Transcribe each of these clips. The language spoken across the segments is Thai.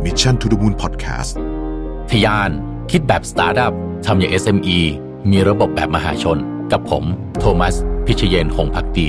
Mission to the Moon Podcast ทะยานคิดแบบสตาร์ทอัพทำอย่าง SME มีระบบแบบมหาชนกับผมโทมัสพิชเยนหงส์ภักดี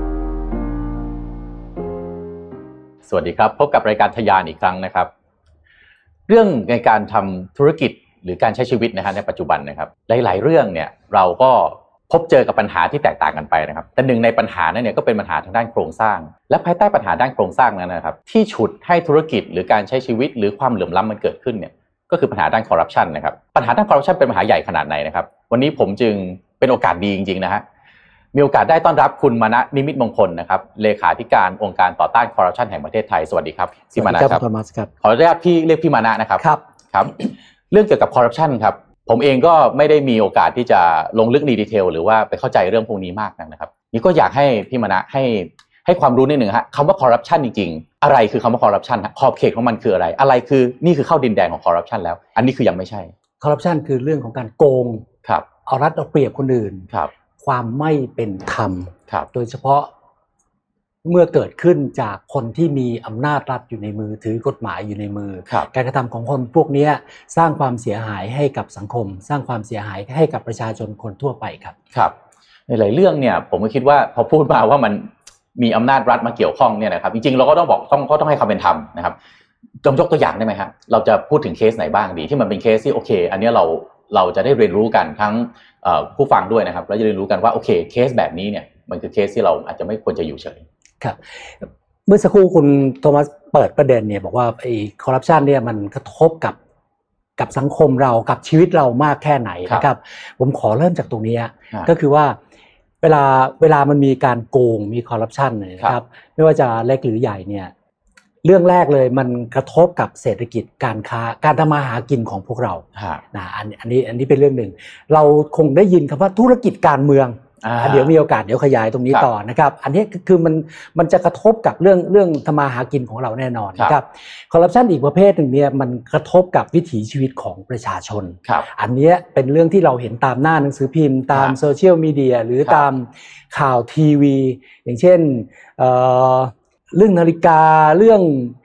สวัสดีครับพบกับรายการทะยานอีกครั้งนะครับเรื่องในการทำธุรกิจหรือการใช้ชีวิตนะครับในปัจจุบันนะครับหลายๆเรื่องเนี่ยเราก็พบเจอกับปัญหาที่แตกต่างกันไปนะครับแต่หนึ่งในปัญหานั้นเนี่ยก็เป็นปัญหาทางด้านโครงสร้างและภายใต้ปัญหาด้านโครงสร้างนั้นนะครับที่ฉุดให้ธุรกิจหรือการใช้ชีวิตหรือความเหลื่อมล้ำมันเกิดขึ้นเนี่ยก็คือปัญหาด้านคอร์รัปชันนะครับปัญหาด้านคอร์รัปชันเป็นปัญหาใหญ่ขนาดไหนนะครับวันนี้ผมจึงเป็นโอกาสดีจริงๆนะฮะมีโอกาสได้ต้อนรับคุณมานะนิมิตมงคลนะครับเลขาธิการองค์การต่อต้านคอร์รัปชันแห่งประเทศไทยสวัสดีครับพี่มานะครับขออนุญาตพี่เรียกพี่มานะนะครับครับเรื่องเกี่ยวกับคอร์รัปชันครับผมเองก็ไม่ได้มีโอกาสที่จะลงลึกในดีเทลหรือว่าไปเข้าใจเรื่องพวกนี้มากนะครับนี่ก็อยากให้พี่มานะให้ความรู้นิดนึงฮะคำว่าคอร์รัปชันจริงๆอะไรคือคำว่าคอร์รัปชันขอบเขตของมันคืออะไรคือนี่คือเข้าดินแดนของคอร์รัปชันแล้วอันนี้คือยังไม่ใช่คอร์รัปชันคือเรื่องของการโกงครับเอารัดเอาเปรียบคนอื่นครับความไม่เป็นธรรมครับโดยเฉพาะเมื่อเกิดขึ้นจากคนที่มีอำนาจรัฐอยู่ในมือถือกฎหมายอยู่ในมือการกระทำของคนพวกนี้สร้างความเสียหายให้กับสังคมสร้างความเสียหายให้กับประชาชนคนทั่วไปครับครับในหลายเรื่องเนี่ยผมก็คิดว่าพอพูดมาว่ามันมีอำนาจรัฐมาเกี่ยวข้องเนี่ยนะครับจริงๆเราก็ต้องบอกต้องให้ความเป็นธรรมนะครับยกตัวอย่างได้ไหมครับเราจะพูดถึงเคสไหนบ้างดีที่มันเป็นเคสที่โอเคอันนี้เราจะได้เรียนรู้กันทั้งผู้ฟังด้วยนะครับแล้วจะเรียนรู้กันว่าโอเคเคสแบบนี้เนี่ยมันคือเคสที่เราอาจจะไม่ควรจะอยู่เฉยครับเมื่อสักครู่คุณโทมัสเปิดประเด็นเนี่ยบอกว่าไอ้คอร์รัปชันเนี่ยมันกระทบกับสังคมเรากับชีวิตเรามากแค่ไหนนะครับผมขอเริ่มจากตรงนี้ก็คือว่าเวลามันมีการโกงมีคอร์รัปชันนะครับไม่ว่าจะเล็กหรือใหญ่เนี่ยเรื่องแรกเลยมันกระทบกับเศรษฐกิจการค้าการทำมาหากินของพวกเรานะอันนี้เป็นเรื่องหนึ่งเราคงได้ยินคำว่าธุรกิจการเมืองเดี๋ยวมีโอกาสเดี๋ยวขยายตรงนี้ต่อนะครับอันนี้คือมันจะกระทบกับเรื่องทำมาหากินของเราแน่นอนนะครับคอร์รัปชันอีกประเภทหนึ่งเนี่ยมันกระทบกับวิถีชีวิตของประชาชนอันนี้เป็นเรื่องที่เราเห็นตามหน้าหนังสือพิมพ์ตามโซเชียลมีเดียหรือตามข่าวทีวีอย่างเช่นเรื่องนาฬิกาเรื่อง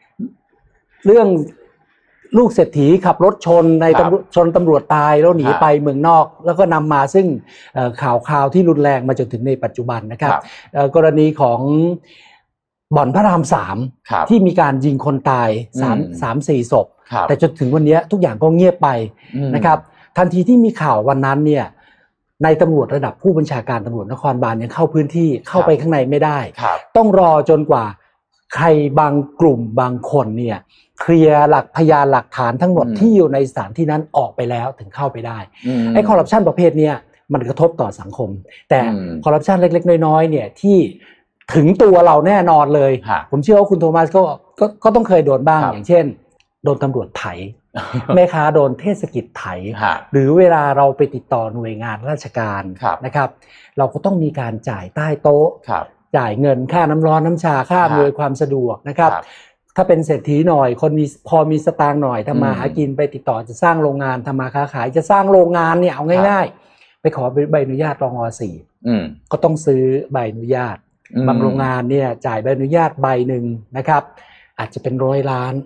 ลูกเศรษฐีขับรถชนตำรวจตายแล้วหนีไปเมืองนอกแล้วก็นำมาซึ่งข่าวที่รุนแรงมาจนถึงในปัจจุบันนะครับกรณีของบ่อนพระราม3ที่มีการยิงคนตาย3-4 ศพแต่จนถึงวันนี้ทุกอย่างก็เงียบไปนะครับทันทีที่มีข่าววันนั้นเนี่ยในตำรวจระดับผู้บัญชาการตำรวจนครบาลยังเข้าพื้นที่เข้าไปข้างในไม่ได้ต้องรอจนกว่าใครบางกลุ่มบางคนเนี่ยเคลียร์พยานหลักฐานทั้งหมดที่อยู่ในสถานที่นั้นออกไปแล้วถึงเข้าไปได้ไอ้คอร์รัปชันประเภทเนี้ยมันกระทบต่อสังคมแต่คอร์รัปชันเล็กๆน้อยๆเนี่ยที่ถึงตัวเราแน่นอนเลยผมเชื่อว่าคุณโทมัสก็ต้องเคยโดนบ้างอย่างเช่นโดนตำรวจไถแม่ค้าโดนเทศกิจไถหรือเวลาเราไปติดต่อหน่วยงานราชการนะครับเราก็ต้องมีการจ่ายใต้โต๊ะจ่ายเงินค่าน้ำร้อนน้ำชาค่าอำนวยความสะดวกนะครับถ้าเป็นเศรษฐีหน่อยคนพอมีสตางค์หน่อยทำมาหากินไปติดต่อจะสร้างโรงงานทำมาค้าขายจะสร้างโรงงานเนี่ยเอาง่ายๆไปขอใบอนุญาตรองอ.4ก็ต้องซื้อใบอนุญาตบางโรงงานเนี่ยจ่ายใบอนุญาตใบหนึ่งนะครับอาจจะเป็น100 ล้าน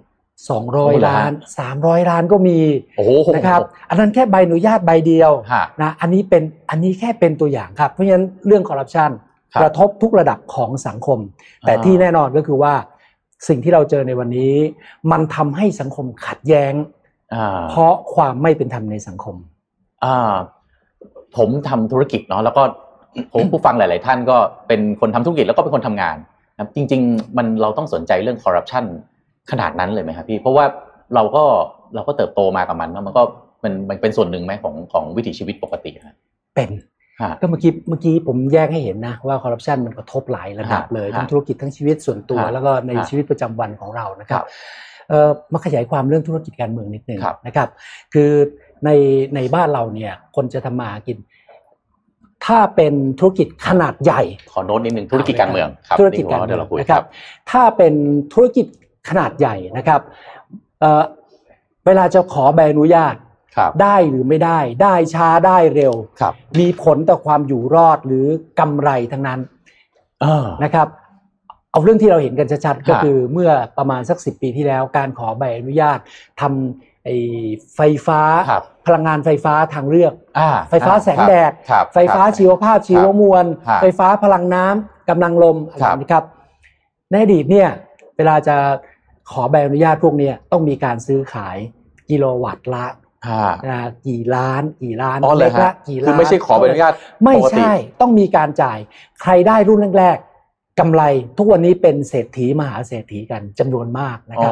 200 ล้าน300 ล้านก็มีนะครับอันนั้นแค่ใบอนุญาตใบเดียวนะอันนี้แค่เป็นตัวอย่างครับเพราะฉะนั้นเรื่องคอร์รัปชันกระทบทุกระดับของสังคมแต่ที่แน่นอนก็คือว่าสิ่งที่เราเจอในวันนี้มันทำให้สังคมขัดแย้งเพราะความไม่เป็นธรรมในสังคมผมทำธุรกิจเนาะแล้วก็ผมผู้ฟังหลายๆท่านก็เป็นคนทำธุรกิจแล้วก็เป็นคนทำงานนะจริงๆเราต้องสนใจเรื่องคอร์รัปชันขนาดนั้นเลยไหมครับพี่เพราะว่าเราก็เติบโตมากับมันแล้วมันก็มันเป็นส่วนหนึ่งไหมของวิถีชีวิตปกติเป็นก็เมื่อกี้ผมแยกให้เห็นนะว่าคอร์รัปชันมันกระทบหลายระดับเลยทั้งธุรกิจทั้งชีวิตส่วนตัวแล้วก็ในชีวิตประจำวันของเรานะครับมาขยายความเรื่องธุรกิจการเมืองนิดนึงนะครับคือในบ้านเราเนี่ยคนจะทำมากินถ้าเป็นธุรกิจขนาดใหญ่ขอโน้ตนิดนึงธุรกิจการเมืองธุรกิจการเมืองนะครับถ้าเป็นธุรกิจขนาดใหญ่นะครับเวลาจะขอใบอนุญาตได้หรือไม่ได้ช้าได้เร็วมีผลต่อความอยู่รอดหรือกำไรทั้งนั้นนะครับเอาเรื่องที่เราเห็นกันชัดๆก็คือเมื่อประมาณสัก10 ปีที่แล้วการขอใบอนุญาตทำไฟฟ้าพลังงานไฟฟ้าทางเลือกไฟฟ้าแสงแดดไฟฟ้าชีวภาพชีวมวลไฟฟ้าพลังน้ำกำลังลมอะไรนะครับในอดีตเนี่ยเวลาจะขอใบอนุญาตพวกนี้ต้องมีการซื้อขายกิโลวัตต์ละกี่ล้านเล็กละกี่ล้านคือไม่ใช่ขอใบอนุญาตไม่ใช่ต้องมีการจ่ายใครได้รุ่นแรกๆกำไรทุกวันนี้เป็นเศรษฐีมหาเศรษฐีกันจำนวนมากนะครับ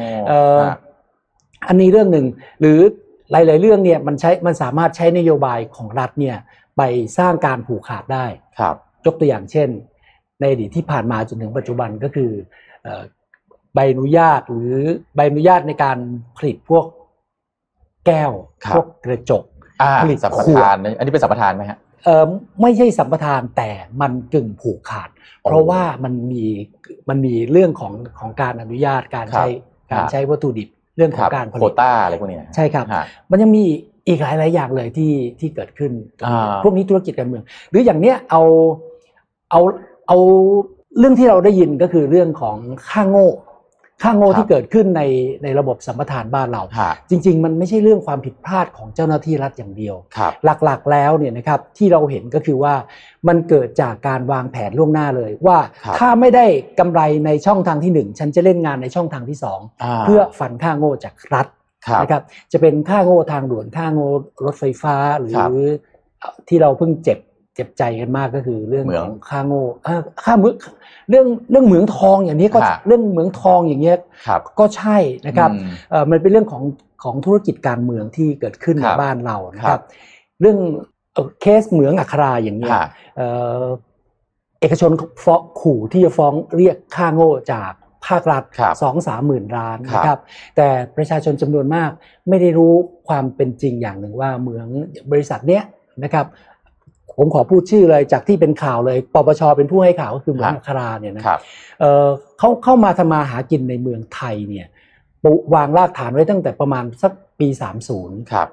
อันนี้เรื่องหนึ่งหรือหลายๆเรื่องเนี่ยมันสามารถใช้นโยบายของรัฐเนี่ยไปสร้างการผูกขาดได้ยกตัวอย่างเช่นในอดีตที่ผ่านมาจนถึงปัจจุบันก็คือใบอนุญาตหรือใบอนุญาตในการผลิตพวกแก้วพวกกระจกผลิตสัมปทานอันนี้เป็นสัมปทานไหมฮะไม่ใช่สัมปทานแต่มันกึ่งผูกขาดเพราะว่ามันมีเรื่องของการอนุญาตการใช้วัตถุดิบเรื่องของการผลิตโควต้าอะไรพวกนี้ใช่ครับมันยังมีอีกหลายอย่างเลยที่เกิดขึ้นพวกนี้ธุรกิจการเมืองหรืออย่างเนี้ยเอาเรื่องที่เราได้ยินก็คือเรื่องของค่าโง่ที่เกิดขึ้นในระบบสัมปทานบ้านเราจริงๆมันไม่ใช่เรื่องความผิดพลาดของเจ้าหน้าที่รัฐอย่างเดียวหลักๆแล้วเนี่ยนะครับที่เราเห็นก็คือว่ามันเกิดจากการวางแผนล่วงหน้าเลยว่าถ้าไม่ได้กำไรในช่องทางที่1ฉันจะเล่นงานในช่องทางที่2เพื่อฟันค่าโง่จากรัฐนะครับจะเป็นค่าโง่ทางด่วนค่าโง่รถไฟฟ้าหรือที่เราเพิ่งเจ็บใจกันมากก็คือเรื่องของค่าโง่ค่าเรื่องเหมืองทองอย่างนี้ก็เรื่องเหมืองทองอย่างเงี้ยก็ใช่นะครับมันเป็นเรื่องของธุรกิจการเมืองที่เกิดขึ้นในบ้านเรานะครับเรื่องเคสเหมืองอัคราอย่างเงี้ยเอกชนฟ้องขู่ที่จะฟ้องเรียกค่าโง่จากภาครัฐ 2-3 หมื่นล้านนะครับแต่ประชาชนจำนวนมากไม่ได้รู้ความเป็นจริงอย่างหนึ่งว่าเหมืองบริษัทเนี้ยนะครับผมขอพูดชื่อเลยจากที่เป็นข่าวเลยปปชเป็นผู้ให้ข่าวก็คือเหมืองอัคราเนี่ยนะเขาเข้ามาทำมาหากินในเมืองไทยเนี่ยวางรากฐานไว้ตั้งแต่ประมาณสักปี30ครับ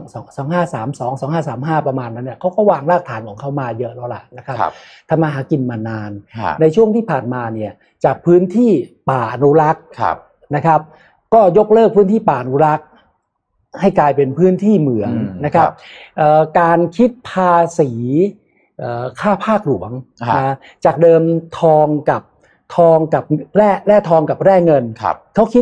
2532 2535ประมาณนั้นเนี่ยเขาก็วางรากฐานของเขามาเยอะแล้วล่ะนะครับทำมาหากินมานานในช่วงที่ผ่านมาเนี่ยจากพื้นที่ป่าอนุรักษ์นะครับก็ยกเลิกพื้นที่ป่าอนุรักษ์ให้กลายเป็นพื้นที่เหมืองนะครับการคิดภาษีค่าภาคหลวงนะจากเดิมทองกับแร่ทองกับแร่เงินเขาคิด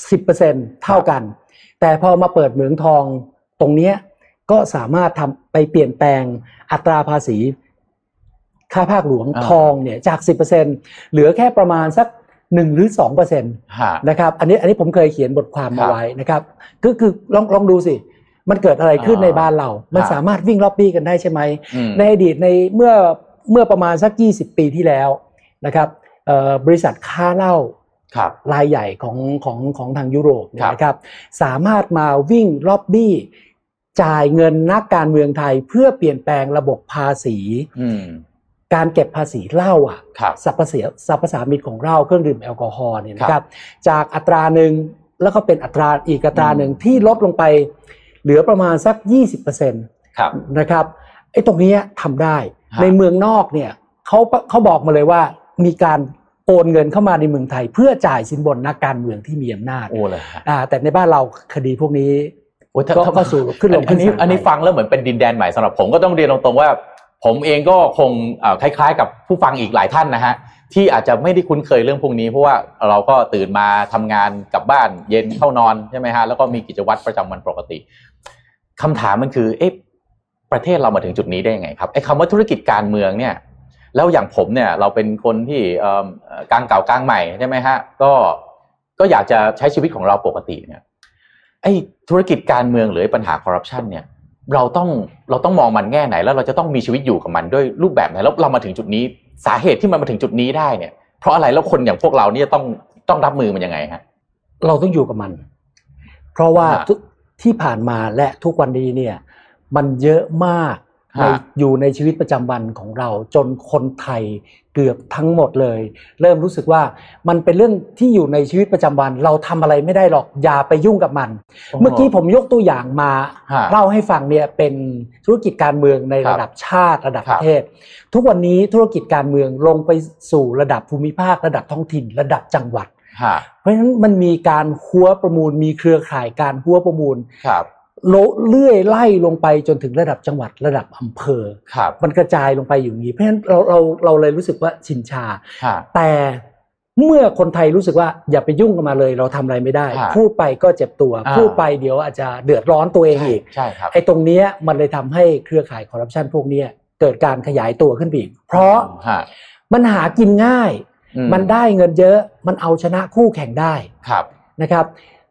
10% เท่ากันแต่พอมาเปิดเหมืองทองตรงนี้ก็สามารถทำไปเปลี่ยนแปลงอัตราภาษีค่าภาคหลวงทองเนี่ยจาก 10% เหลือแค่ประมาณสัก1 หรือ 2% นะครับอันนี้ผมเคยเขียนบทความมาไว้นะครับคือลองดูสิมันเกิดอะไรขึ้นในบ้านเรามันสามารถวิ่งล็อบบี้กันได้ใช่ไหมในอดีตในเมื่อประมาณสัก20 ปีที่แล้วนะครับบริษัทค้าเหล้ารายใหญ่ของทางยุโรปนะครับสามารถมาวิ่งล็อบบี้จ่ายเงินนักการเมืองไทยเพื่อเปลี่ยนแปลงระบบภาษีการเก็บภาษีเหล้าสรรพสามิตของเหล้าเครื่องดื่มแอลกอฮอล์เนี่ยนะครับจากอัตราหนึ่งแล้วก็เป็นอัตราอีกอัตราหนึ่งที่ลดลงไปเหลือประมาณสัก 20% นะครับไอ้ตรงนี้ทำได้ในเมืองนอกเนี่ยเขาบอกมาเลยว่ามีการโอนเงินเข้ามาในเมืองไทยเพื่อจ่ายสินบนนักการเมืองที่มีอำนาจแต่ในบ้านเราคดีพวกนี้ก็สู่ขึ้นลงขึ้นศาลอันนี้ฟังแล้วเหมือนเป็นดินแดนใหม่สำหรับผมก็ต้องเรียนตรงๆว่าผมเองก็คงคล้ายๆกับผู้ฟังอีกหลายท่านนะฮะที่อาจจะไม่ได้คุ้นเคยเรื่องพวกนี้เพราะว่าเราก็ตื่นมาทำงานกลับบ้านเย็นเข้านอนใช่ไหมฮะแล้วก็มีกิจวัตรประจำวันปกติคำถามมันคือประเทศเรามาถึงจุดนี้ได้ยังไงครับไอ้คำว่าธุรกิจการเมืองเนี่ยแล้วอย่างผมเนี่ยเราเป็นคนที่กลางเก่ากลางใหม่ใช่ไหมฮะก็อยากจะใช้ชีวิตของเราปกติเนี่ยไอ้ธุรกิจการเมืองหรือปัญหาคอร์รัปชันเนี่ยเราต้องมองมันแง่ไหนแล้วเราจะต้องมีชีวิตอยู่กับมันด้วยรูปแบบไหนแล้วเรามาถึงจุดนี้สาเหตุที่มันมาถึงจุดนี้ได้เนี่ยเพราะอะไรแล้วคนอย่างพวกเราเนี่ยต้องรับมือมันยังไงฮะเราต้องอยู่กับมันเพราะว่าที่ผ่านมาและทุกวันนี้เนี่ยมันเยอะมากอยู่ในชีวิตประจำวันของเราจนคนไทยเกือบทั้งหมดเลยเริ่มรู้สึกว่ามันเป็นเรื่องที่อยู่ในชีวิตประจำวันเราทำอะไรไม่ได้หรอกอย่าไปยุ่งกับมันเมื่อกี้ผมยกตัวอย่างมาเล่าให้ฟังเนี่ยเป็นธุรกิจการเมืองในระดับชาติระดับประเทศทุกวันนี้ธุรกิจการเมืองลงไปสู่ระดับภูมิภาคระดับท้องถิ่นระดับจังหวัดเพราะฉะนั้นมันมีการหัวประมูลมีเครือข่ายการหัวประมูลเลื่อยไล่ลงไปจนถึงระดับจังหวัดระดับอำเภอมันกระจายลงไปอย่างนี้เพราะฉะนั้นเราเลยรู้สึกว่าชินชาแต่เมื่อคนไทยรู้สึกว่าอย่าไปยุ่งกันมาเลยเราทำอะไรไม่ได้พูดไปก็เจ็บตัวพูดไปเดี๋ยวอาจจะเดือดร้อนตัวเองอีกไอ้ตรงเนี้ยมันเลยทำให้เครือข่ายคอร์รัปชันพวกนี้เกิดการขยายตัวขึ้นอีกเพราะมันหากินง่ายมันได้เงินเยอะมันเอาชนะคู่แข่งได้นะครับ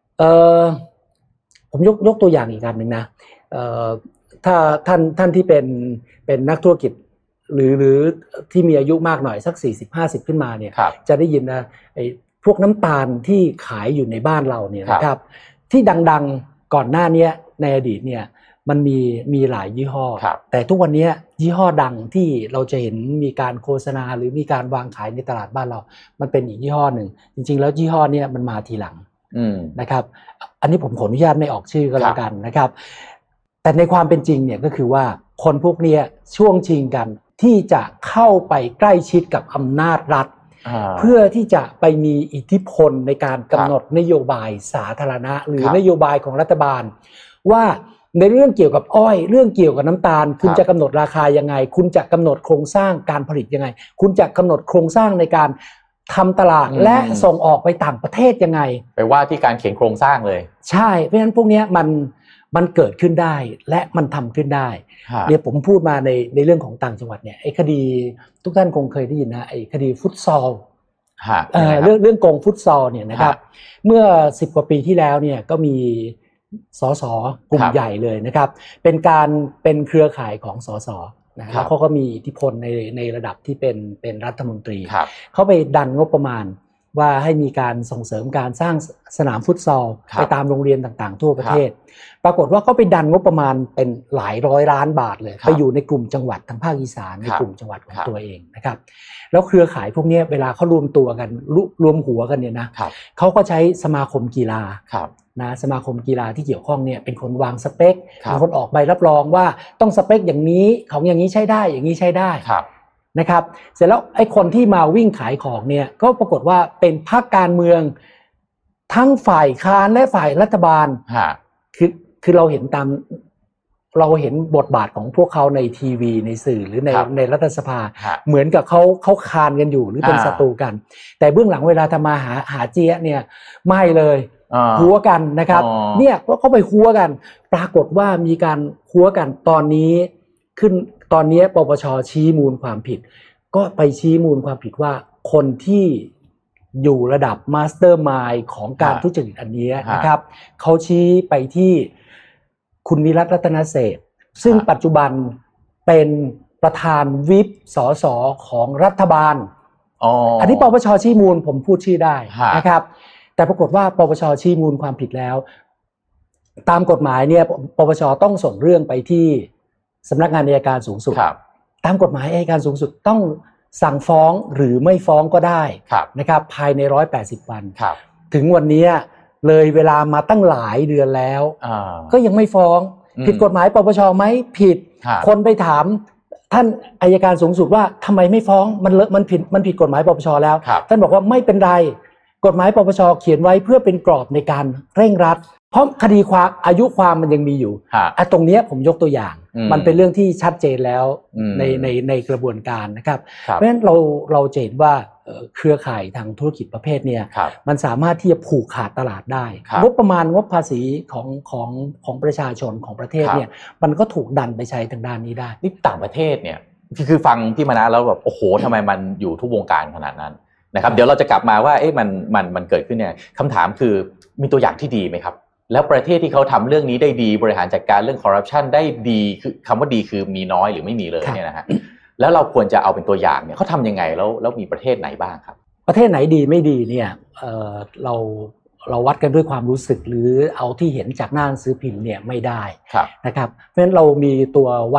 ผมยกตัวอย่างอีกอันหนึ่งนะถ้าท่านที่เป็นนักธุรกิจหรือที่มีอายุมากหน่อยสัก40-50ขึ้นมาเนี่ยจะได้ยินนะไอ้พวกน้ำตาลที่ขายอยู่ในบ้านเราเนี่ยนะครับที่ดังๆก่อนหน้านี้ในอดีตเนี่ยมันมีหลายยี่ห้อแต่ทุกวันนี้ยี่ห้อดังที่เราจะเห็นมีการโฆษณาหรือมีการวางขายในตลาดบ้านเรามันเป็นอีกยี่ห้อหนึ่งจริงๆแล้วยี่ห้อนี้มันมาทีหลังนะครับอันนี้ผมขออนุญาตไม่ออกชื่อก็แล้วกันนะครับแต่ในความเป็นจริงเนี่ยก็คือว่าคนพวกนี้ช่วงชิงกันที่จะเข้าไปใกล้ชิดกับอำนาจรัฐเพื่อที่จะไปมีอิทธิพลในการกำหนดนโยบายสาธารณะหรือนโยบายของรัฐบาลว่าในเรื่องเกี่ยวกับอ้อยเรื่องเกี่ยวกับน้ำตาลคุณจะกำหนดราคายังไงคุณจะกำหนดโครงสร้างการผลิตยังไงคุณจะกำหนดโครงสร้างในการทำตลาดและส่งออกไปต่างประเทศยังไงไปว่าที่การเขียนโครงสร้างเลยใช่เพราะฉะนั้นพวกนี้มันเกิดขึ้นได้และมันทำขึ้นได้เนี่ยผมพูดมาในเรื่องของต่างจังหวัดเนี่ยไอ้คดีทุกท่านคงเคยได้ยินนะไอ้คดีฟุตซอลเรื่องโกงฟุตซอลเนี่ยนะครับเมื่อ10 กว่าปีที่แล้วเนี่ยก็มีสสกลุ่มใหญ่เลยนะครับเป็นเครือข่ายของสสนะแล้วเขาก็มีอิทธิพลในระดับที่เป็นรัฐมนตรีเขาไปดันงบประมาณว่าให้มีการส่งเสริมการสร้างสนามฟุตซอลไปตามโรงเรียนต่างๆทั่วประเทศปรากฏว่าเขาไปดันงบประมาณเป็นหลายร้อยล้านบาทเลยไปอยู่ในกลุ่มจังหวัดทางภาคอีสานในกลุ่มจังหวัดของตัวเองนะครับแล้วเครือข่ายพวกนี้เวลาเขารวมตัวกันรวมหัวกันเนี่ยนะเขาก็ใช้สมาคมกีฬานะสมาคมกีฬาที่เกี่ยวข้องเนี่ยเป็นคนวางสเปคเป็นคนออกใบรับรองว่าต้องสเปคอย่างนี้ของอย่างนี้ใช้ได้อย่างนี้ใช้ได้นะครับเสร็จแล้วไอ้คนที่มาวิ่งขายของเนี่ยก็ปรากฏว่าเป็นพรรคการเมืองทั้งฝ่ายค้านและฝ่ายรัฐบาลคือเราเห็นบทบาทของพวกเขาในทีวีในสื่อหรือในรัฐสภาเหมือนกับเขาคานกันอยู่หรือเป็นศัตรูกันแต่เบื้องหลังเวลาทำมาหาเจี๊ยเนี่ยไม่เลยหัวกันนะครับเนี่ยเขาไปหัวกันปรากฏว่ามีการหัวกันตอนนี้ปปช.ชี้มูลความผิดก็ไปชี้มูลความผิดว่าคนที่อยู่ระดับมาสเตอร์มายด์ของการทุจริตอันนี้นะครับเขาชี้ไปที่คุณวิรัต รัตนเศรษฐ์ซึ่งปัจจุบันเป็นประธานวิปสสของรัฐบาลอันนี้ปปช.ชี้มูลผมพูดชื่อได้นะครับแต่ปรากฏว่าปปช.ชี้มูลความผิดแล้วตามกฎหมายเนี่ยปปช.ต้องส่งเรื่องไปที่สำนักงานอัยการสูงสุดตามกฎหมายอัยการสูงสุดต้องสั่งฟ้องหรือไม่ฟ้องก็ได้นะครับภายใน180 วันถึงวันนี้เลยเวลามาตั้งหลายเดือนแล้วก็ยังไม่ฟ้องผิดกฎหมายปปช.ไหมผิดคนไปถามท่านอัยการสูงสุดว่าทำไมไม่ฟ้องมันผิดกฎหมายปปช.แล้วท่านบอกว่าไม่เป็นไรกฎหมายปปช.เขียนไว้เพื่อเป็นกรอบในการเร่งรัดเพราะคดีความอายุความมันยังมีอยู่ตรงนี้ผมยกตัวอย่างมันเป็นเรื่องที่ชัดเจนแล้วในกระบวนการนะครับเพราะฉะนั้นเราเห็นว่าเครือข่ายทางธุรกิจประเภทเนี่ยมันสามารถที่จะผูกขาดตลาดได้งบประมาณงบภาษีของประชาชนของประเทศเนี่ยมันก็ถูกดันไปใช้ทางด้านนี้ได้นี่ต่างประเทศเนี่ยคือฟังพี่มนัสแล้วแบบโอ้โหทำไมมันอยู่ทุกวงการขนาดนั้นนะครับเดี๋ยวเราจะกลับมาว่ามันเกิดขึ้นเนี่ยคำถามคือมีตัวอย่างที่ดีไหมครับแล้วประเทศที่เขาทำเรื่องนี้ได้ดีบริหารจัดการเรื่องคอร์รัปชันได้ดีคือคำว่าดีคือมีน้อยหรือไม่มีเลยเนี่ยนะฮะแล้วเราควรจะเอาเป็นตัวอย่างเนี่ยเขาทำยังไงแล้วมีประเทศไหนบ้างครับประเทศไหนดีไม่ดีเนี่ยเราวัดกันด้วยความรู้สึกหรือเอาที่เห็นจากหน้าหนังสือพิมพ์เนี่ยไม่ได้นะครับเพราะฉะนั้นเรามีตัววัด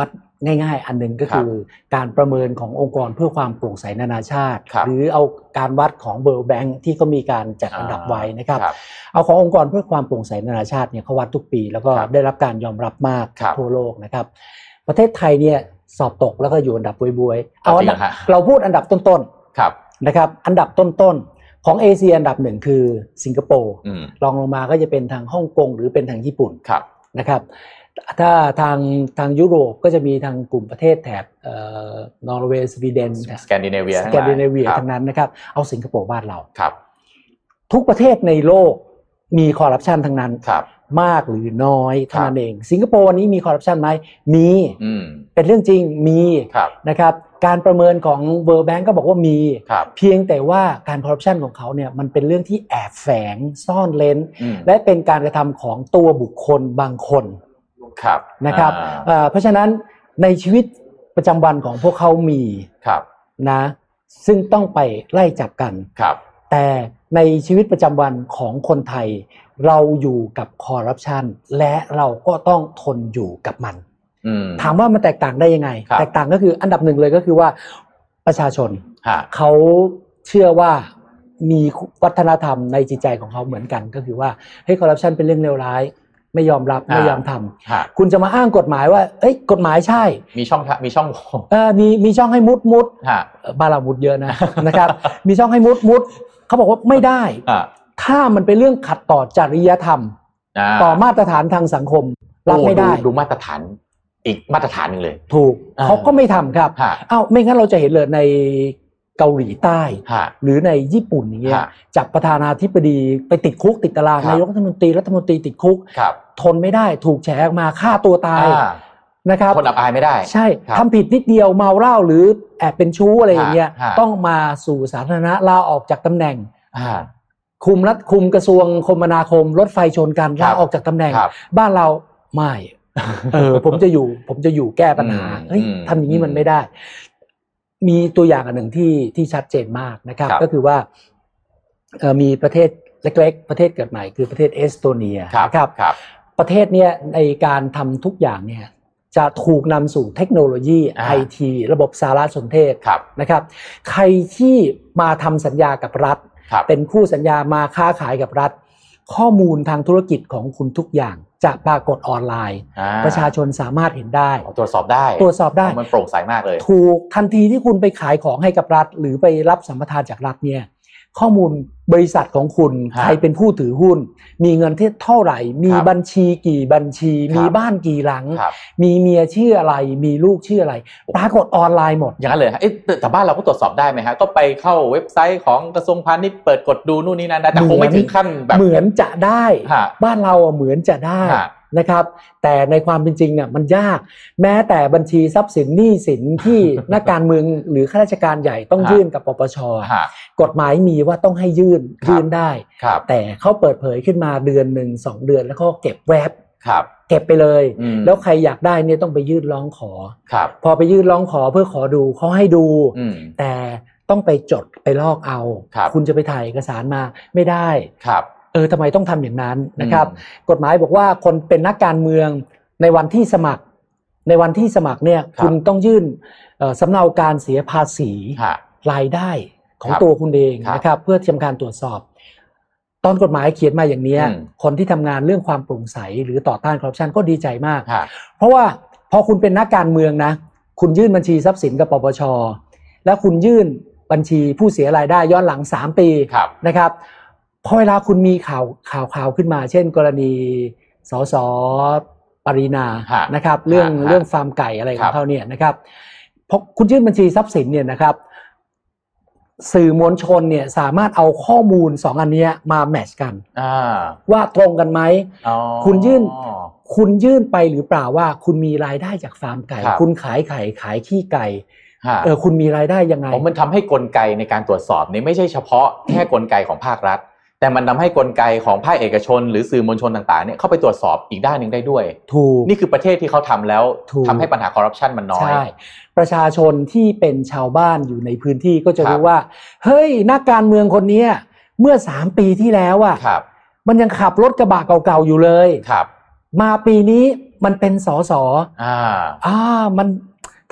ง่ายๆอันหนึ่งก็คือการประเมินขององค์กรเพื่อความโปร่งใสนานาชาติหรือเอาการวัดของ World Bank ที่เขามีการจัดอันดับไว้นะครับเอาขององค์กรเพื่อความโปร่งใสนานาชาติเนี่ยเขาวัดทุกปีแล้วก็ได้รับการยอมรับมากทั่วโลกนะครับประเทศไทยเนี่ยสอบตกแล้วก็อยู่อันดับบวยๆเอาอันดับเราพูดอันดับต้นๆนะครับอันดับต้นๆของเอเชียอันดับหนึ่งคือสิงคโปร์รองลงมาก็จะเป็นทางฮ่องกงหรือเป็นทางญี่ปุ่นนะครับถ้าทางยุโรปก็จะมีทางกลุ่มประเทศแถบนอร์เวย์สวีเดนสแกนดิเนเวียทั้งนั้นนะครับเอาสิงคโปร์บ้านเราทุกประเทศในโลกมีคอร์รัปชันทั้งนั้นมากหรือน้อยเท่านั้นเองสิงคโปร์นี้มีคอร์รัปชันไหมมีเป็นเรื่องจริงมีนะครับการประเมินของ World Bank ก็บอกว่ามีเพียงแต่ว่าการคอร์รัปชันของเขาเนี่ยมันเป็นเรื่องที่แอบแฝงซ่อนเร้นและเป็นการกระทำของตัวบุคคลบางคนนะครับเพราะฉะนั้นในชีวิตประจำวันของพวกเขามีนะซึ่งต้องไปไล่จับกันแต่ในชีวิตประจำวันของคนไทยเราอยู่กับคอร์รัปชันและเราก็ต้องทนอยู่กับมันถามว่ามันแตกต่างได้ยังไงแตกต่างก็คืออันดับหนึ่งเลยก็คือว่าประชาชนเขาเชื่อว่ามีวัฒนธรรมในจิตใจของเขาเหมือนกันก็คือว่าให้คอร์รัปชันเป็นเรื่องเลวร้ายไม่ยอมรับไม่ยอมทำคุณจะมาอ้างกฎหมายว่าเอ้ยกฎหมายใช่มีช่องมีช่องให้มุดบ้านเรามุดเยอะนะครับมีช่องให้มุดเขาบอกว่าไม่ได้ถ้ามันเป็นเรื่องขัดต่อจริยธรรมต่อมาตรฐานทางสังคมรับไม่ได้ดูมาตรฐานอีกมาตรฐานนึงเลยถูกเขาก็ไม่ทำครับไม่งั้นเราจะเห็นเลยในเกาหลีใต้หรือในญี่ปุ่นอย่างเงี้ยจับประธานาธิบดีไปติดคุกติดตารางนายกรัฐมนตรีติดคุกทนไม่ได้ถูกแฉออกมาฆ่าตัวตายนะครับคนอับอายไม่ได้ใช่ทำผิดนิดเดียวเมาเหล้าหรือแอบเป็นชู้อะไรอย่างเงี้ยต้องมาสู่สาธารณะลาออกจากตำแหน่งคุมกระทรวงคมนาคมรถไฟชนกันลาออกจากตำแหน่งบ้านเราไม่ผมจะอยู่แก้ปัญหาทำอย่างนี้มันไม่ได้มีตัวอย่างอันหนึ่งที่ชัดเจนมากนะครับก็คือว่ามีประเทศเล็กๆประเทศเกิดใหม่คือประเทศเอสโตเนียนะครับประเทศเนี้ยในการทำทุกอย่างเนี่ยจะถูกนำสู่เทคโนโลยี IT ระบบสารสนเทศนะครับใครที่มาทำสัญญากับรัฐเป็นคู่สัญญามาค้าขายกับรัฐข้อมูลทางธุรกิจของคุณทุกอย่างจะปรากฏออนไลน์ประชาชนสามารถเห็นได้ตรวจสอบได้มันโปร่งใสมากเลยถูกทันทีที่คุณไปขายของให้กับรัฐหรือไปรับสัมปทานจากรัฐเนี่ยข้อมูลบริษัทของคุณใครเป็นผู้ถือหุ้นมีเงินเท่าไหร่มีบัญชีกี่บัญชีมีบ้านกี่หลังมีเมียชื่ออะไรมีลูกชื่ออะไรปรากฏออนไลน์หมดอย่างนั้นเลยแต่บ้านเราก็ตรวจสอบได้ไหมฮะก็ไปเข้าเว็บไซต์ของกระทรวงพาณิชย์เปิดกดดูนู่นนี่นั่นแต่คงไม่ถึงขั้นแบบเหมือนจะได้บ้านเราเหมือนจะได้นะครับแต่ในความเป็นจริงเนี่ยมันยากแม้แต่บัญชีทรัพย์สินหนี้สินที่นักการเมืองหรือข้าราชการใหญ่ต้องยื่นกับปปช.กฎหมายมีว่าต้องให้ยื่นได้แต่เขาเปิดเผยขึ้นมาเดือนหนึ่ง2 เดือนแล้วก็เก็บแวบเก็บไปเลยแล้วใครอยากได้เนี่ยต้องไปยื่นร้องขอพอไปยื่นร้องขอเพื่อขอดูเขาให้ดูแต่ต้องไปจดไปลอกเอาคุณจะไปถ่ายเอกสารมาไม่ได้ทำไมต้องทำอย่างนั้นนะครับกฎหมายบอกว่าคนเป็นนักการเมืองในวันที่สมัครเนี่ยคุณต้องยื่นสำเนาการเสียภาษีรายได้ของตัวคุณเองนะครับเพื่อทำการตรวจสอบตอนกฎหมายเขียนมาอย่างนี้คนที่ทำงานเรื่องความโปร่งใสหรือต่อต้านคอร์รัปชันก็ดีใจมากเพราะว่าพอคุณเป็นนักการเมืองนะคุณยื่นบัญชีทรัพย์สินกับปปช.แล้วคุณยื่นบัญชีผู้เสียรายได้ย้อนหลัง3 ปีนะครับพอเวลาคุณมีข่าวขึ้นมาเช่นกรณีสส.ปรินานะครับเรื่องฟาร์มไก่อะไรของเขาเนี่ยนะครับพอคุณยื่นบัญชีทรัพย์สินเนี่ยนะครับสื่อมวลชนเนี่ยสามารถเอาข้อมูล2 อันนี้มาแมทช์กันว่าตรงกันไหมคุณยื่นไปหรือเปล่าว่าคุณมีรายได้จากฟาร์มไก่คุณขายไข่ขายขี้ไก่คุณมีรายได้ยังไงมันทำให้กลไกในการตรวจสอบนี่ไม่ใช่เฉพาะแค่กลไกของภาครัฐแต่มันทำให้กลไกของภาคเอกชนหรือสื่อมวลชนต่างๆเนี่ยเข้าไปตรวจสอบอีกด้านหนึ่งได้ด้วยถูกนี่คือประเทศที่เขาทำแล้วทำให้ปัญหาคอร์รัปชันมันน้อยใช่ประชาชนที่เป็นชาวบ้านอยู่ในพื้นที่ก็จะรู้ว่าเฮ้ยนักการเมืองคนนี้เมื่อ3 ปีที่แล้วอ่ะมันยังขับรถกระบะเก่าๆอยู่เลยมาปีนี้มันเป็นสสมัน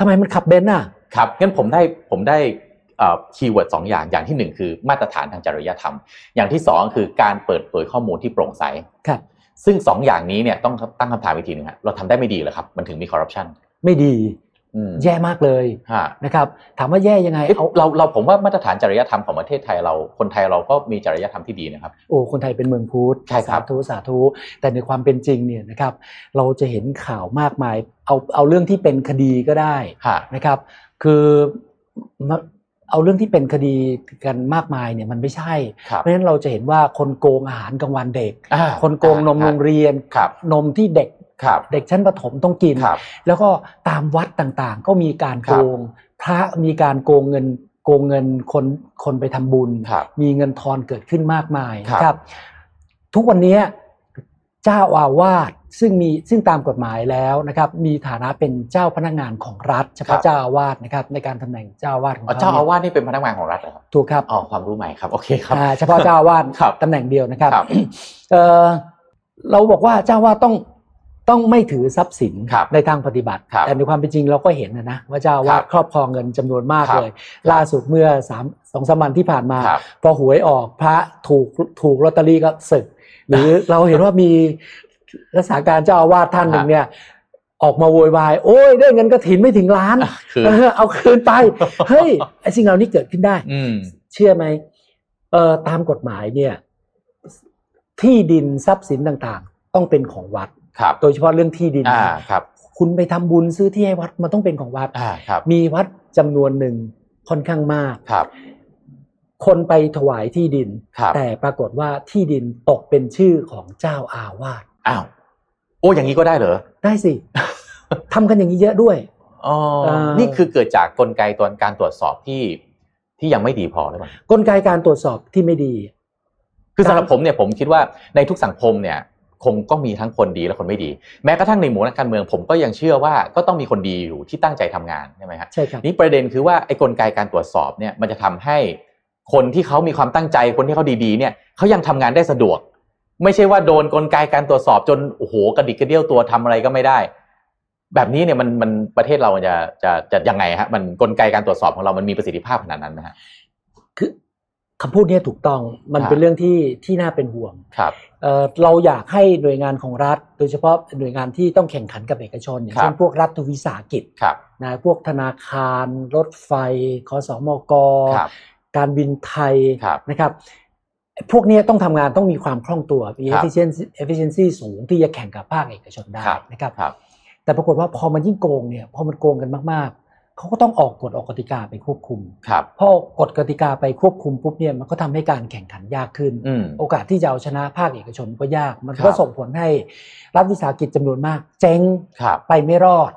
ทำไมมันขับเบนซ์อ่ะครับงั้นผมได้คีย์เวิร์ด2อย่างอย่างที่1คือมาตรฐานทางจริยธรรมอย่างที่2คือการเปิดเผยข้อมูลที่โปร่งใสครับซึ่ง2อย่างนี้เนี่ยต้องตั้งคำถามอีกทีนึงฮะเราทำได้ไม่ดีเหรอครับมันถึงมีคอร์รัปชันไม่ดีแย่มากเลยนะครับถามว่าแย่ยังไงเราผมว่ามาตรฐานจริยธรรมของประเทศไทยเราคนไทยเราก็มีจริยธรรมที่ดีนะครับโอ้คนไทยเป็นเมืองพุทธสาธุแต่ในความเป็นจริงเนี่ยนะครับเราจะเห็นข่าวมากมายเอาเรื่องที่เป็นคดีก็ได้นะครับคือเอาเรื่องที่เป็นคดีกันมากมายเนี่ยมันไม่ใช่เพราะฉะนั้นเราจะเห็นว่าคนโกงอาหารกลางวันเด็กคนโกงนมโรงเรียนนมที่เด็กชั้นประถมต้องกินแล้วก็ตามวัดต่างๆก็มีการโกงพระมีการโกงเงินคนไปทำบุญมีเงินทอนเกิดขึ้นมากมายนะครับทุกวันนี้เจ้าอาวาสซึ่งตามกฎหมายแล้วนะครับมีฐานะเป็นเจ้าพนักงานของรัฐเฉพาะเจ้าอาวาสนะครับในการตำแหน่งเจ้าอาวาสของเจ้าอาวาสนี่เป็นพนักงานของรัฐเหรอครับถูกครับความรู้ใหม่ครับโอเคครับเฉพาะเจ้าอาวาสตำแหน่งเดียวนะครับเราบอกว่าเจ้าอาวาสต้องไม่ถือทรัพย์สินในทางปฏิบัติแต่ในความเป็นจริงเราก็เห็นนะว่าเจ้าอาวาสครอบครองเงินจำนวนมากเลยล่าสุดเมื่อ2-3 วันที่ผ่านมาพอหวยออกพระถูกลอตเตอรี่ก็สึกหรือเราเห็นว่ามีรักษาการเจ้าอาวาสท่านหนึ่งเนี่ยออกมาโวยวายโอ้ยได้เงินกฐินไม่ถึงล้านเอาคืนไปเฮ้ยไอ้สิ่งเหล่านี้เกิดขึ้นได้เชื่อไหมตามกฎหมายเนี่ยที่ดินทรัพย์สินต่างๆต้องเป็นของวัดโดยเฉพาะเรื่องที่ดินคุณไปทำบุญซื้อที่ให้วัดมันต้องเป็นของวัดมีวัดจำนวนหนึ่งค่อนข้างมากคนไปถวายที่ดินแต่ปรากฏว่าที่ดินตกเป็นชื่อของเจ้าอาวาสโอ้อย่างนี้ก็ได้เหรอได้สิ ทำกันอย่างนี้เยอะด้วยนี่คือเกิดจากกลไกตัวการตรวจสอบที่ยังไม่ดีพอหรือเปล่ากลไกการตรวจสอบที่ไม่ดีคือสำหรับผมเนี่ยผมคิดว่าในทุกสังคมเนี่ยคงก็มีทั้งคนดีและคนไม่ดีแม้กระทั่งในหมู่นักการเมืองผมก็ยังเชื่อว่าก็ต้องมีคนดีอยู่ที่ตั้งใจทำงานใช่ไหมครับใช่ครับนี่ประเด็นคือว่าไอ้กลไกการตรวจสอบเนี่ยมันจะทำให้คนที่เขามีความตั้งใจคนที่เขาดีๆเนี่ยเขายังทำงานได้สะดวกไม่ใช่ว่าโดนกลไกการตรวจสอบจนโอ้โหกระดิกกระเดี้ยวตัวทำอะไรก็ไม่ได้แบบนี้เนี่ยมันประเทศเราจะยังไงฮะมันกลไกการตรวจสอบของเรามันมีประสิทธิภาพขนาดนั้นไหมฮะคือคำพูดนี้ถูกต้องมันเป็นเรื่องที่น่าเป็นห่วงครับเราอยากให้หน่วยงานของรัฐโดยเฉพาะหน่วยงานที่ต้องแข่งขันกับเอกชนอย่างเช่นพวกรัฐวิสาหกิจนะพวกธนาคารรถไฟคสมกการบินไทยนะครับพวกนี้ต้องทำงานต้องมีความคล่องตัวมี efficiency สูงที่จะแข่งกับภาคเอกชนได้นะครับแต่ปรากฏว่าพอมันยิ่งโกงเนี่ยพอมันโกงกันมากๆเขาก็ต้องออกกฎออกกติกาไปควบคุมพอกฎกติกาไปควบคุมปุ๊บเนี่ยมันก็ทำให้การแข่งขันยากขึ้นโอกาสที่จะเอาชนะภาคเอกชนก็ยากมันก็ส่งผลให้รัฐวิสาหกิจจำนวนมากเจ๊งไปไม่รอด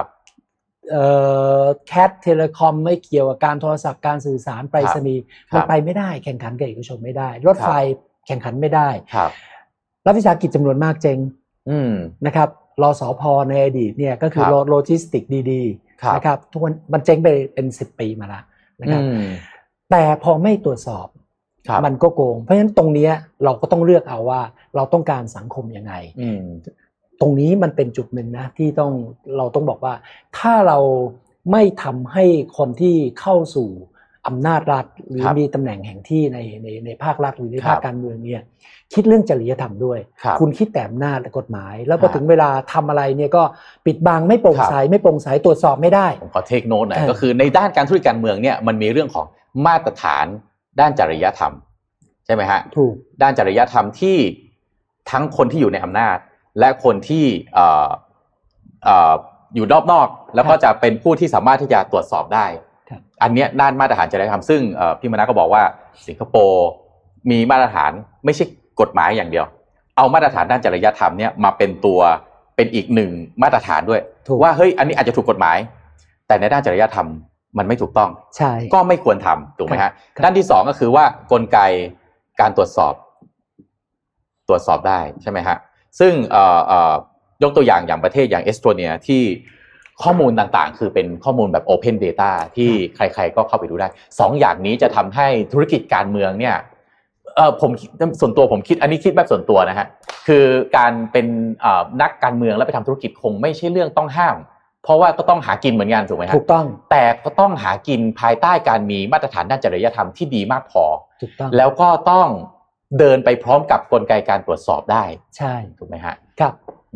แคทเทเลคอมไม่เกี่ยวกับการโทรศัพท์การสื่อสารไปรษณีย์มันไปไม่ได้แข่งขันกับเอกชนไม่ได้รถไฟแข่งขันไม่ได้รัฐวิสาหกิจจำนวนมากเจ๊งนะครับรสผ.ในอดีตเนี่ยก็คือโลจิสติกดีๆนะครับทุกวันมันเจ๊งไปเป็น10 ปีมาแล้วนะครับแต่พอไม่ตรวจสอบมันก็โกงเพราะฉะนั้นตรงนี้เราก็ต้องเลือกเอาว่าเราต้องการสังคมยังไงตรงนี้มันเป็นจุดหนึ่งนะที่เราต้องบอกว่าถ้าเราไม่ทำให้คนที่เข้าสู่อำนาจรัฐหรือมีตำแหน่งแห่งที่ในภาครัฐหรือในภาคการเมืองเนี่ยคิดเรื่องจริยธรรมด้วยคุณคิดแต่อำนาจและกฎหมายแล้วพอถึงเวลาทำอะไรเนี่ยก็ปิดบังไม่โปร่งใสตรวจสอบไม่ได้ผมขอเทคโนตหน่อยก็คือในด้านการธุรกิจการเมืองเนี่ยมันมีเรื่องของมาตรฐานด้านจริยธรรมใช่ไหมฮะถูกด้านจริยธรรมที่ทั้งคนที่อยู่ในอำนาจและคนที่อยู่รอบนอกแล้วก็จะเป็นผู้ที่สามารถที่จะตรวจสอบได้อันนี้ด้านมาตรฐานจริยธรรมซึ่งพี่มนัสก็บอกว่าสิงคโปร์มีมาตรฐานไม่ใช่กฎหมายอย่างเดียวเอามาตรฐานด้านจริยธรรมเนี่ยมาเป็นอีกหนึ่งมาตรฐานด้วยว่าเฮ้ยอันนี้อาจจะถูกกฎหมายแต่ในด้านจริยธรรมมันไม่ถูกต้องใช่ก็ไม่ควรทำถูกไหมฮะด้านที่2ก็คือว่ากลไกการตรวจสอบได้ใช่ไหมฮะซึ่งยกตัวอย่างประเทศอย่างเอสโตเนียที่ข้อมูลต่างๆคือเป็นข้อมูลแบบ Open Data ที่ใครๆก็เข้าไปดูได้2อย่างนี้จะทำให้ธุรกิจการเมืองเนี่ยผมส่วนตัวผมคิดอันนี้คิดแบบส่วนตัวนะฮะคือการเป็นนักการเมืองแล้วไปทำธุรกิจคงไม่ใช่เรื่องต้องห้ามเพราะว่าก็ต้องหากินเหมือนกันถูกไหมครับถูกต้องแต่ก็ต้องหากินภายใต้การมีมาตรฐานด้านจริยธรรมที่ดีมากพอถูกต้องแล้วก็ต้องเดินไปพร้อมกับกลไกการตรวจสอบได้ใช่ถูกไหมฮะครับ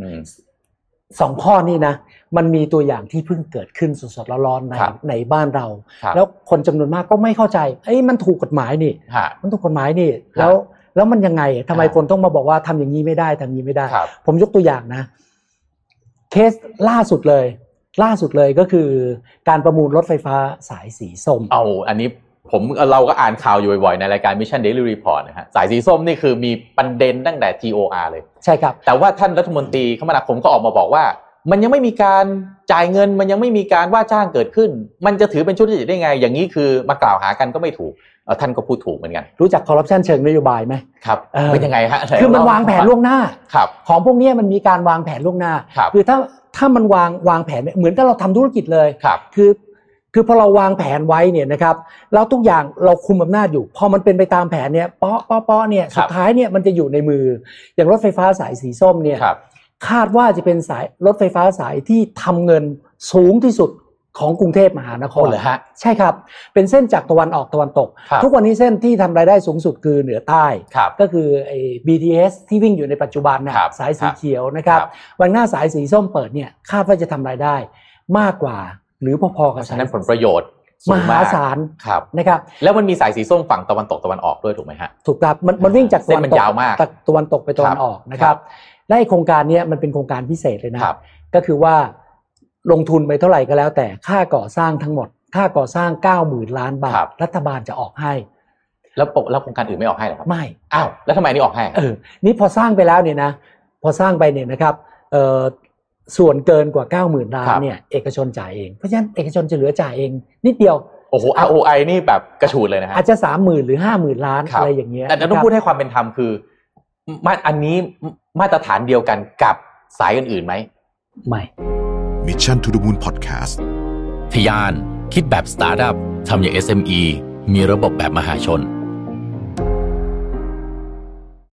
2 ข้อนี้นะมันมีตัวอย่างที่เพิ่งเกิดขึ้นสดๆร้อนๆในบ้านเราแล้วคนจำนวนมากก็ไม่เข้าใจมันถูกกฎหมายนี่มันถูกกฎหมายนี่แล้วมันยังไงทำไมคนต้องมาบอกว่าทำอย่างนี้ไม่ได้ทำอย่างนี้ไม่ได้ผมยกตัวอย่างนะเคสล่าสุดเลยก็คือการประมูลรถไฟฟ้าสายสีส้มอันนี้เราก็อ่านข่าวอยู่บ่อยๆในรายการ Mission Daily Report นะฮะสายสีส้มนี่คือมีประเด็นตั้งแต่ TOR เลยใช่ครับแต่ว่าท่านรัฐมนตรีคมนาคมก็ออกมาบอกว่ามันยังไม่มีการจ่ายเงินมันยังไม่มีการว่าจ้างเกิดขึ้นมันจะถือเป็นชุดได้ไงอย่างนี้คือมากล่าวหากันก็ไม่ถูกท่านก็พูดถูกเหมือนกันรู้จักคอร์รัปชันเชิงนโยบายไหมครับเป็นยังไงฮะคือมันวางแผนล่วงหน้าของพวกนี้มันมีการวางแผนล่วงหน้าคือถ้ามันวางแผนเหมือนกับเราทำธุรกิจเลยคือพอเราวางแผนไว้เนี่ยนะครับแล้วทุกอย่างเราคุมอำนาจอยู่พอมันเป็นไปตามแผนเนี่ยป๊อเนี่ยสุดท้ายเนี่ยมันจะอยู่ในมืออย่างรถไฟฟ้าสายสีส้มเนี่ยคาดว่าจะเป็นสายรถไฟฟ้าสายที่ทำเงินสูงที่สุดของกรุงเทพมหานครเหรอฮะใช่ครับเป็นเส้นจากตะวันออกตะวันตกทุกวันนี้เส้นที่ทำรายได้สูงสุดคือเหนือใต้ก็คือไอ้ BTS ที่วิ่งอยู่ในปัจจุบันนะสายสีเขียวนะครับวันหน้าสายสีส้มเปิดเนี่ยคาดว่าจะทำรายได้มากกว่าหรือพอๆกับฉะนั้นผลประโยชน์มหาศาลนะครับแล้วมันมีสายสีส้มฝั่งตะวันตกตะวันออกด้วยถูกไหมฮะถูกครับมันวิ่งจากตะวันตกไปตะวันออกนะครับและโครงการนี้มันเป็นโครงการพิเศษเลยนะก็คือว่าลงทุนไปเท่าไหร่ก็แล้วแต่ค่าก่อสร้างทั้งหมดค่าก่อสร้าง 90,000 ล้านบาทรัฐบาลจะออกให้แล้วโครงการอื่นไม่ออกให้เหรอครับไม่แล้วทำไมนี่ออกให้นี่พอสร้างไปแล้วเนี่ยนะพอสร้างไปเนี่ยนะครับส่วนเกินกว่า 90,000 ล้านเนี่ยเอกชนจ่ายเองเพราะฉะนั้นเอกชนจะเหลือจ่ายเองนิดเดียวโอ้โห ROI นี่แบบกระฉูดเลยนะฮะอาจจะ 30,000 หรือ 50,000 ล้านอะไรอย่างเงี้ยแต่ต้องพูดให้ความเป็นธรรมคืออันนี้มาตรฐานเดียวกันกับสายอื่นๆไหมไม่ Mission to the Moon Podcast ทะยานคิดแบบสตาร์ทอัพทำอย่าง SME มีระบบแบบมหาชน